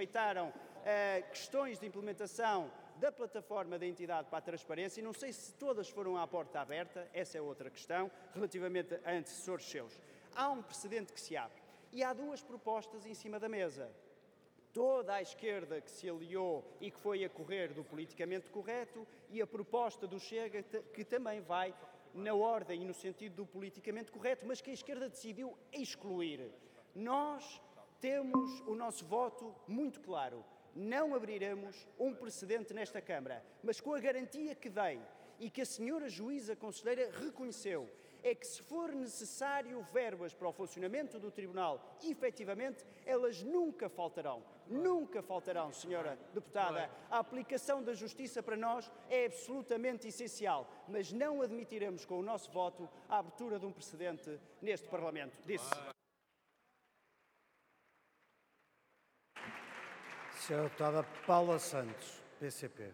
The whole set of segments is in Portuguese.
suscitaram questões de implementação da plataforma da entidade para a transparência, e não sei se todas foram à porta aberta, essa é outra questão, relativamente a antecessores seus. Há um precedente que se abre e há duas propostas em cima da mesa. Toda a esquerda que se aliou e que foi a correr do politicamente correto, e a proposta do Chega, que também vai na ordem e no sentido do politicamente correto, mas que a esquerda decidiu excluir. Nós temos o nosso voto muito claro. Não abriremos um precedente nesta Câmara, mas com a garantia que dei e que a senhora juíza conselheira reconheceu, é que se for necessário verbas para o funcionamento do Tribunal, efetivamente, elas nunca faltarão. Nunca faltarão, senhora deputada. A aplicação da justiça para nós é absolutamente essencial, mas não admitiremos com o nosso voto a abertura de um precedente neste Parlamento. Disse. Senhora deputada Paula Santos, PCP.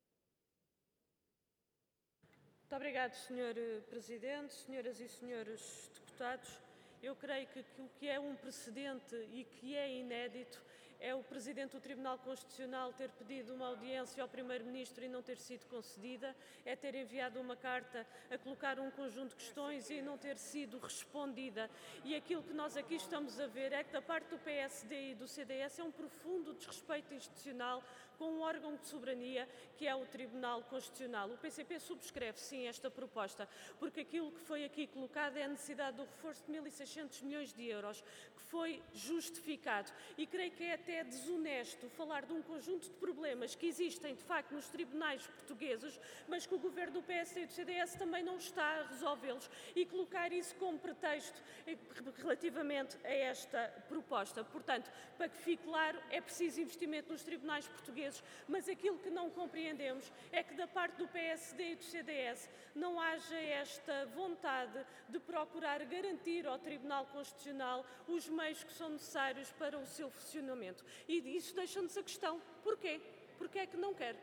Muito obrigado, Sr. Presidente, senhoras e senhores deputados. Eu creio que o que é um precedente e que é inédito é o Presidente do Tribunal Constitucional ter pedido uma audiência ao Primeiro-Ministro e não ter sido concedida, é ter enviado uma carta a colocar um conjunto de questões e não ter sido respondida. E aquilo que nós aqui estamos a ver é que da parte do PSD e do CDS é um profundo desrespeito institucional com um órgão de soberania que é o Tribunal Constitucional. O PCP subscreve sim esta proposta, porque aquilo que foi aqui colocado é a necessidade do reforço de 1.600 milhões de euros, que foi justificado. E creio que é até desonesto falar de um conjunto de problemas que existem, de facto, nos tribunais portugueses, mas que o governo do PSD e do CDS também não está a resolvê-los, e colocar isso como pretexto relativamente a esta proposta. Portanto, para que fique claro, é preciso investimento nos tribunais portugueses, mas aquilo que não compreendemos é que da parte do PSD e do CDS não haja esta vontade de procurar garantir ao Tribunal Constitucional os meios que são necessários para o seu funcionamento. E isso deixa-nos a questão, porquê? Porquê é que não quer?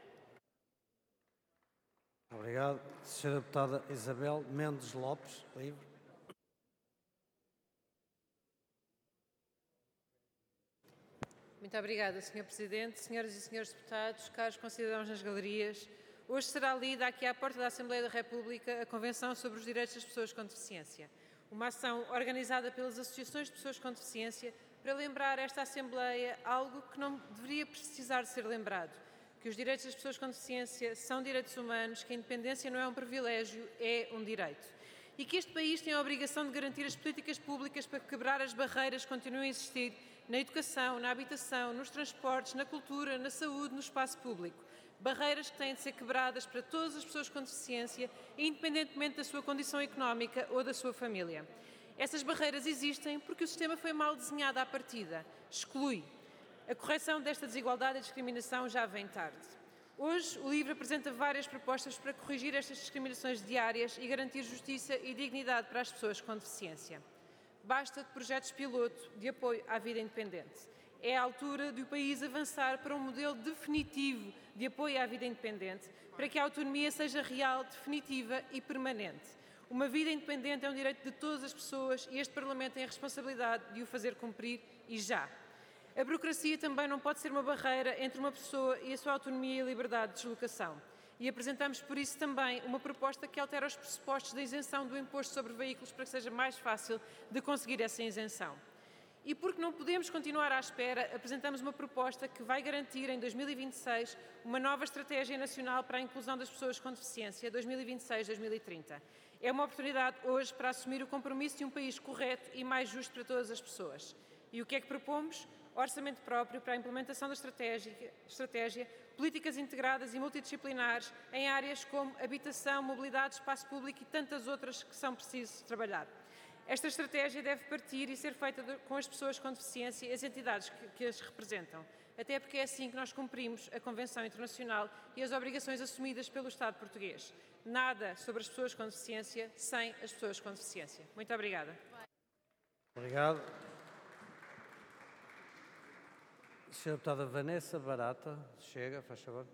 Obrigado. Senhora deputada Isabel Mendes Lopes, livre. Muito obrigada, Sr. Presidente. Senhoras e senhores deputados, caros concidadãos nas galerias, hoje será lida aqui à porta da Assembleia da República a Convenção sobre os Direitos das Pessoas com Deficiência, uma ação organizada pelas associações de pessoas com deficiência para lembrar esta Assembleia algo que não deveria precisar de ser lembrado, que os direitos das pessoas com deficiência são direitos humanos, que a independência não é um privilégio, é um direito. E que este país tem a obrigação de garantir as políticas públicas para quebrar as barreiras que continuam a existir na educação, na habitação, nos transportes, na cultura, na saúde, no espaço público. Barreiras que têm de ser quebradas para todas as pessoas com deficiência, independentemente da sua condição económica ou da sua família. Essas barreiras existem porque o sistema foi mal desenhado à partida, exclui. A correção desta desigualdade e discriminação já vem tarde. Hoje, o LIVRE apresenta várias propostas para corrigir estas discriminações diárias e garantir justiça e dignidade para as pessoas com deficiência. Basta de projetos piloto de apoio à vida independente. É a altura de o país avançar para um modelo definitivo de apoio à vida independente, para que a autonomia seja real, definitiva e permanente. Uma vida independente é um direito de todas as pessoas e este Parlamento tem a responsabilidade de o fazer cumprir e já. A burocracia também não pode ser uma barreira entre uma pessoa e a sua autonomia e liberdade de deslocação. E apresentamos por isso também uma proposta que altera os pressupostos da isenção do imposto sobre veículos para que seja mais fácil de conseguir essa isenção. E porque não podemos continuar à espera, apresentamos uma proposta que vai garantir em 2026 uma nova estratégia nacional para a inclusão das pessoas com deficiência 2026-2030. É uma oportunidade hoje para assumir o compromisso de um país correto e mais justo para todas as pessoas. E o que é que propomos? Orçamento próprio para a implementação da estratégia, políticas integradas e multidisciplinares em áreas como habitação, mobilidade, espaço público e tantas outras que são precisos trabalhar. Esta estratégia deve partir e ser feita com as pessoas com deficiência e as entidades que as representam, até porque é assim que nós cumprimos a Convenção Internacional e as obrigações assumidas pelo Estado português. Nada sobre as pessoas com deficiência sem as pessoas com deficiência. Muito obrigada. Obrigado. Senhora deputada Vanessa Barata, Chega, faz favor.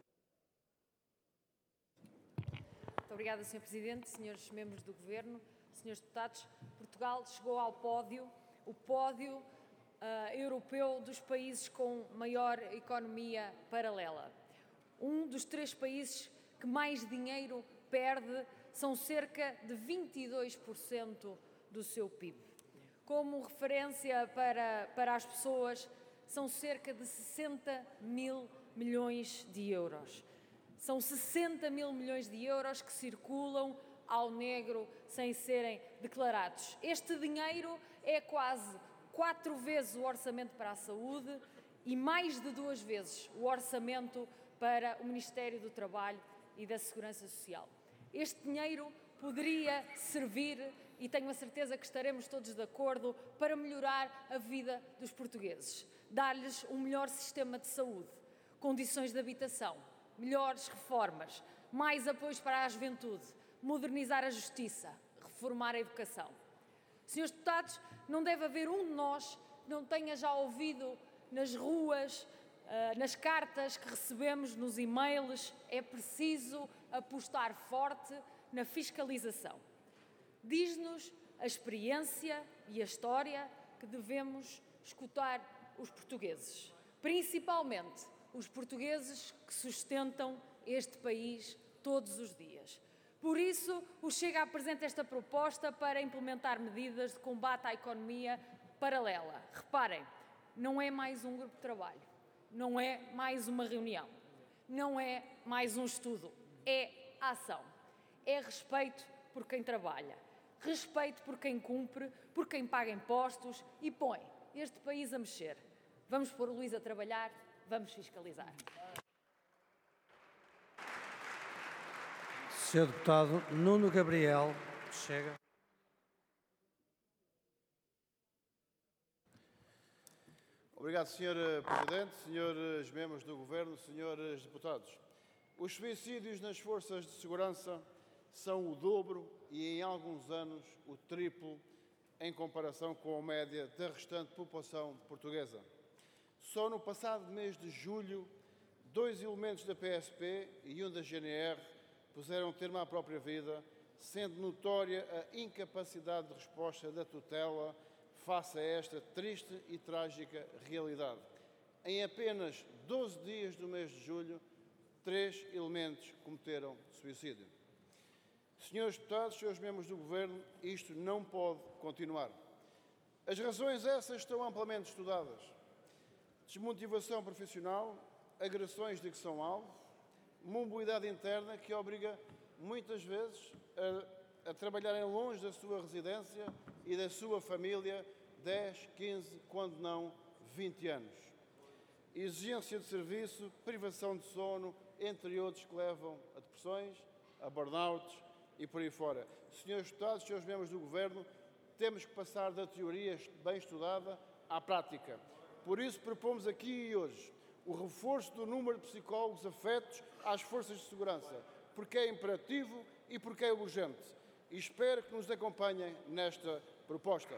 Muito obrigada, Sr. Presidente, senhores membros do Governo, senhores deputados. Portugal chegou ao pódio, o pódio europeu dos países com maior economia paralela. Um dos 3 países que mais dinheiro perde são cerca de 22% do seu PIB. Como referência para as pessoas, são cerca de 60 mil milhões de euros. São 60 mil milhões de euros que circulam ao negro sem serem declarados. Este dinheiro é quase 4 vezes o orçamento para a saúde e mais de 2 vezes o orçamento para o Ministério do Trabalho e da Segurança Social. Este dinheiro poderia servir, e tenho a certeza que estaremos todos de acordo, para melhorar a vida dos portugueses, dar-lhes um melhor sistema de saúde, condições de habitação, melhores reformas, mais apoios para a juventude, modernizar a justiça, reformar a educação. Senhores deputados, não deve haver um de nós que não tenha já ouvido nas ruas, nas cartas que recebemos, nos e-mails, é preciso apostar forte na fiscalização. Diz-nos a experiência e a história que devemos escutar os portugueses, principalmente os portugueses que sustentam este país todos os dias. Por isso, o Chega apresenta esta proposta para implementar medidas de combate à economia paralela. Reparem, não é mais um grupo de trabalho, não é mais uma reunião, não é mais um estudo, é ação. É respeito por quem trabalha, respeito por quem cumpre, por quem paga impostos e põe este país a mexer. Vamos pôr o Luís a trabalhar, vamos fiscalizar. Sr. Deputado Nuno Gabriel, Chega. Obrigado, Sr. Presidente, senhores membros do Governo, senhores deputados. Os suicídios nas forças de segurança são o dobro e, em alguns anos, o triplo em comparação com a média da restante população portuguesa. Só no passado mês de julho, 2 elementos da PSP e um da GNR puseram termo à própria vida, sendo notória a incapacidade de resposta da tutela face a esta triste e trágica realidade. Em apenas 12 dias do mês de julho, 3 elementos cometeram suicídio. Senhores deputados, senhores membros do Governo, isto não pode continuar. As razões essas estão amplamente estudadas. Desmotivação profissional, agressões de que são alvo, mobilidade interna que obriga muitas vezes a trabalharem longe da sua residência e da sua família 10, 15, quando não 20 anos. Exigência de serviço, privação de sono, entre outros que levam a depressões, a burnouts e por aí fora. Senhores deputados, senhores membros do Governo, temos que passar da teoria bem estudada à prática. Por isso propomos aqui e hoje o reforço do número de psicólogos afetos às forças de segurança, porque é imperativo e porque é urgente. E espero que nos acompanhem nesta proposta.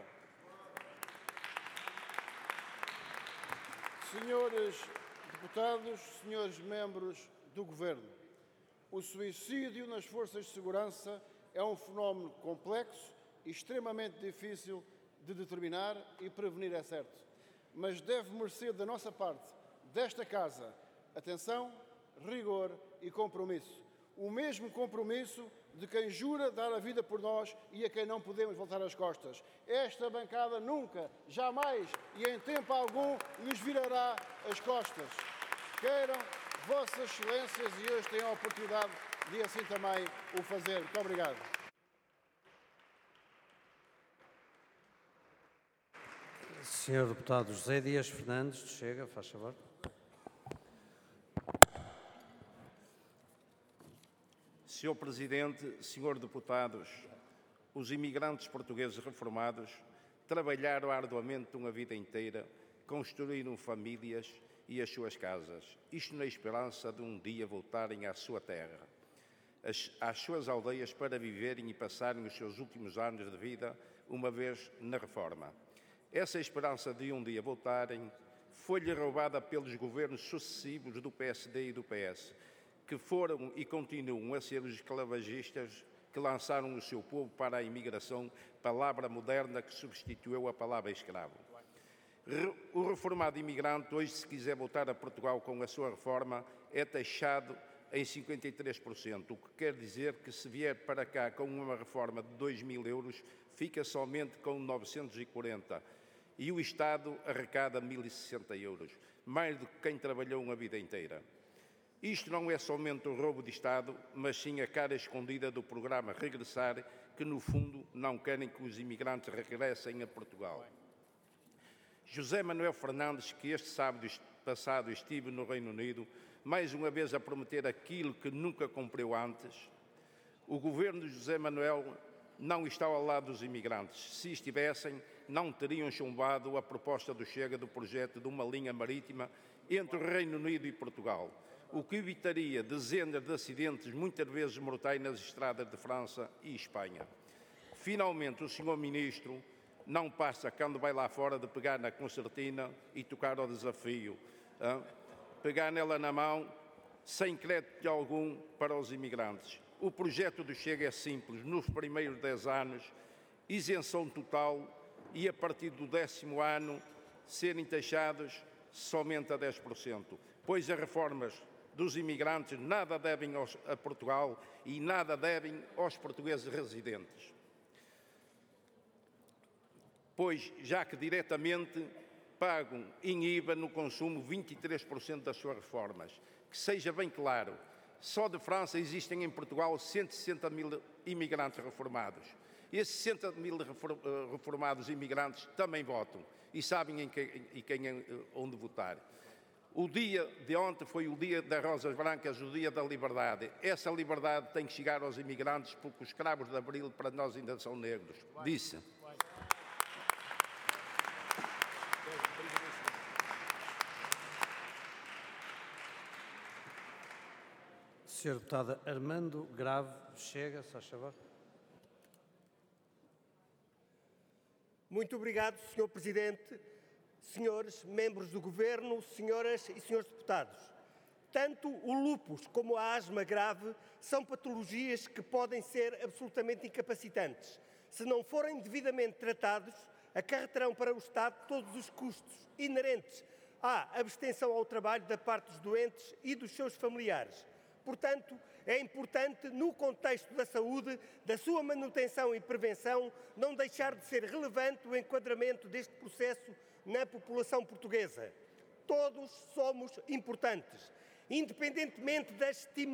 Senhores deputados, senhores membros do Governo, o suicídio nas forças de segurança é um fenómeno complexo e extremamente difícil de determinar e prevenir, é certo, mas deve merecer da nossa parte, desta Casa, atenção, rigor e compromisso. O mesmo compromisso de quem jura dar a vida por nós e a quem não podemos voltar as costas. Esta bancada nunca, jamais e em tempo algum lhes virará as costas. Queiram Vossas Excelências e hoje têm a oportunidade de assim também o fazer. Muito obrigado. Senhor Deputado José Dias Fernandes, do Chega, faz favor. Senhor Presidente, senhores deputados, os imigrantes portugueses reformados trabalharam arduamente uma vida inteira, construíram famílias e as suas casas, isto na esperança de um dia voltarem à sua terra, às suas aldeias para viverem e passarem os seus últimos anos de vida, uma vez na reforma. Essa esperança de um dia voltarem foi-lhe roubada pelos governos sucessivos do PSD e do PS, que foram e continuam a ser os esclavagistas que lançaram o seu povo para a imigração, palavra moderna que substituiu a palavra escravo. O reformado imigrante, hoje, se quiser voltar a Portugal com a sua reforma, é taxado em 53%, o que quer dizer que se vier para cá com uma reforma de 2.000 euros, fica somente com 940 e o Estado arrecada 1.060 euros, mais do que quem trabalhou uma vida inteira. Isto não é somente o roubo de Estado, mas sim a cara escondida do programa Regressar, que no fundo não querem que os imigrantes regressem a Portugal. José Manuel Fernandes, que este sábado passado estive no Reino Unido, mais uma vez a prometer aquilo que nunca cumpriu antes. O governo de José Manuel não está ao lado dos imigrantes. Se estivessem, não teriam chumbado a proposta do Chega do projeto de uma linha marítima entre o Reino Unido e Portugal, o que evitaria dezenas de acidentes, muitas vezes mortais, nas estradas de França e Espanha. Finalmente, o Sr. Ministro não passa, quando vai lá fora, de pegar na concertina e tocar ao desafio, pegar nela na mão, sem crédito algum para os imigrantes. O projeto do Chega é simples. Nos primeiros 10 anos, isenção total e, a partir do 10º ano, serem taxados somente a 10%, pois as reformas dos imigrantes nada devem a Portugal e nada devem aos portugueses residentes, pois já que diretamente pagam em IVA no consumo 23% das suas reformas. Que seja bem claro, só de França existem em Portugal 160.000 imigrantes reformados. Esses 60.000 reformados imigrantes também votam e sabem onde votar. O dia de ontem foi o dia das rosas brancas, o dia da liberdade. Essa liberdade tem que chegar aos imigrantes, porque os escravos de Abril para nós ainda são negros. Disse. Sr. Deputado Armando Grave, Chega, se faz favor. Muito obrigado, Sr. Presidente, senhores membros do Governo, senhoras e senhores deputados. Tanto o lúpus como a asma grave são patologias que podem ser absolutamente incapacitantes. Se não forem devidamente tratados, acarreterão para o Estado todos os custos inerentes à abstenção ao trabalho da parte dos doentes e dos seus familiares. Portanto, é importante, no contexto da saúde, da sua manutenção e prevenção, não deixar de ser relevante o enquadramento deste processo na população portuguesa. Todos somos importantes. Independentemente da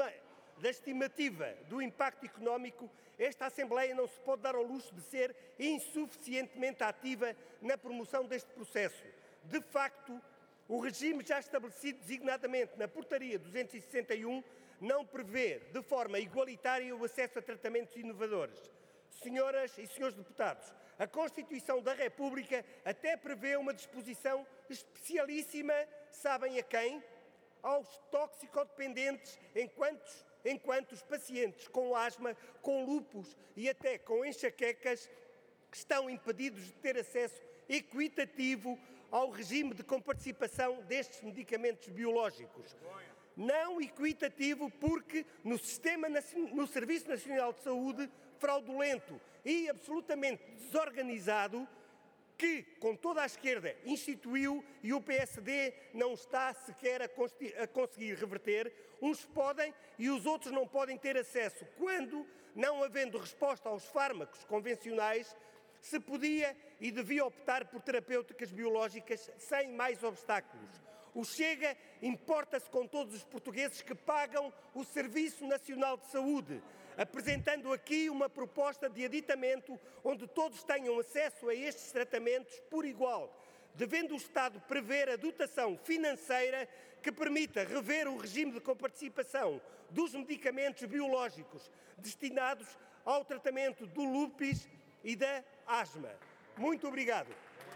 estimativa do impacto económico, esta Assembleia não se pode dar ao luxo de ser insuficientemente ativa na promoção deste processo. De facto, o regime já estabelecido designadamente na Portaria 261 não prevê de forma igualitária o acesso a tratamentos inovadores. Senhoras e senhores deputados, a Constituição da República até prevê uma disposição especialíssima, sabem a quem? Aos toxicodependentes, enquanto os pacientes com asma, com lúpus e até com enxaquecas estão impedidos de ter acesso equitativo ao regime de comparticipação destes medicamentos biológicos. Não equitativo porque no Serviço Nacional de Saúde, fraudulento e absolutamente desorganizado, que, com toda a esquerda, instituiu e o PSD não está sequer a conseguir reverter, uns podem e os outros não podem ter acesso, quando, não havendo resposta aos fármacos convencionais, se podia e devia optar por terapêuticas biológicas sem mais obstáculos. O Chega importa-se com todos os portugueses que pagam o Serviço Nacional de Saúde, apresentando aqui uma proposta de aditamento onde todos tenham acesso a estes tratamentos por igual, devendo o Estado prever a dotação financeira que permita rever o regime de comparticipação dos medicamentos biológicos destinados ao tratamento do lúpus e da asma. Muito obrigado.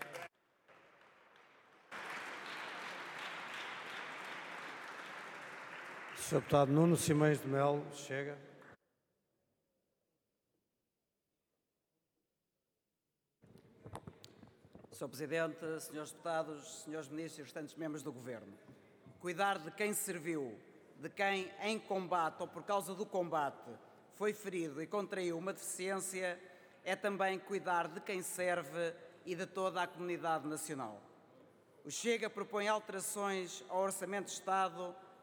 Sr. Deputado Nuno Simões de Melo, Chega. Sr. Presidente, Srs. Deputados, Srs. Ministros e restantes membros do Governo, cuidar de quem serviu, de quem em combate ou por causa do combate foi ferido e contraiu uma deficiência, é também cuidar de quem serve e de toda a comunidade nacional. O Chega propõe alterações ao Orçamento de Estado